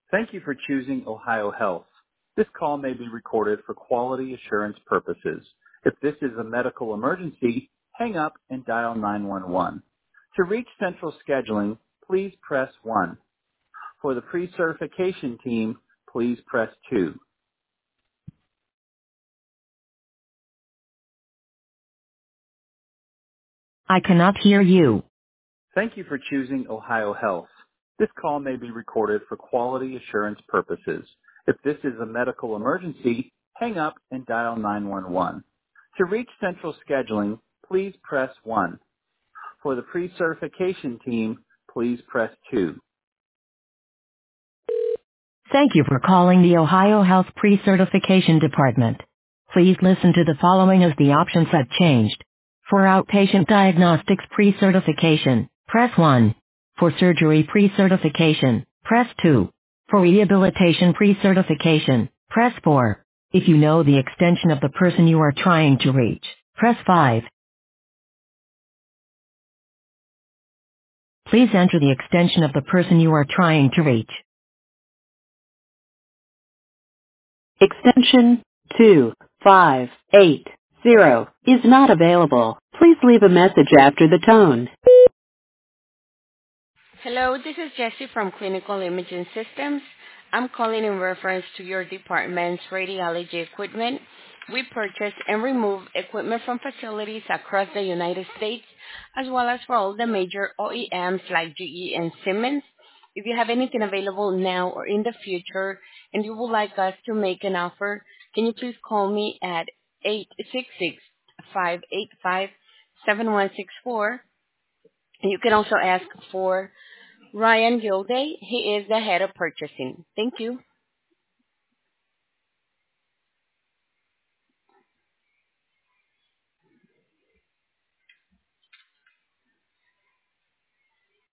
Thank you for choosing Ohio Health. This call may be recorded for quality assurance purposes. If this is a medical emergency, hang up and dial 911. To reach central scheduling, please press 1. For the pre-certification team, please press 2. I cannot hear you. Thank you for choosing Ohio Health. This call may be recorded for quality assurance purposes. If this is a medical emergency, hang up and dial 911. To reach central scheduling, please press 1. For the pre-certification team, please press 2. Thank you for calling the Ohio Health Pre-Certification Department. Please listen to the following as the options have changed. For outpatient diagnostics pre-certification, press 1. For surgery pre-certification, press 2. For rehabilitation pre-certification, press 4. If you know the extension of the person you are trying to reach, press 5. Please enter the extension of the person you are trying to reach. Extension 2580 is not available. Please leave a message after the tone. Hello, this is Jessie from Clinical Imaging Systems. I'm calling in reference to your department's radiology equipment. We purchase and remove equipment from facilities across the United States, as well as for all the major OEMs like GE and Siemens. If you have anything available now or in the future and you would like us to make an offer, can you please call me at 866-585-7164. You can also ask for Ryan Gilday. He is the head of purchasing. Thank you.